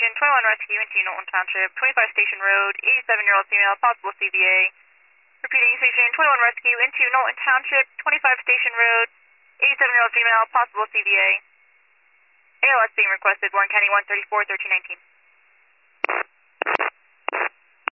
Station 21 Rescue into Knowlton Township, 25 Station Road, 87-year-old female, possible CVA. Repeating, Station 21 Rescue into Knowlton Township, 25 Station Road, 87-year-old female, possible CVA. ALS being requested, Warren County 134, 1319.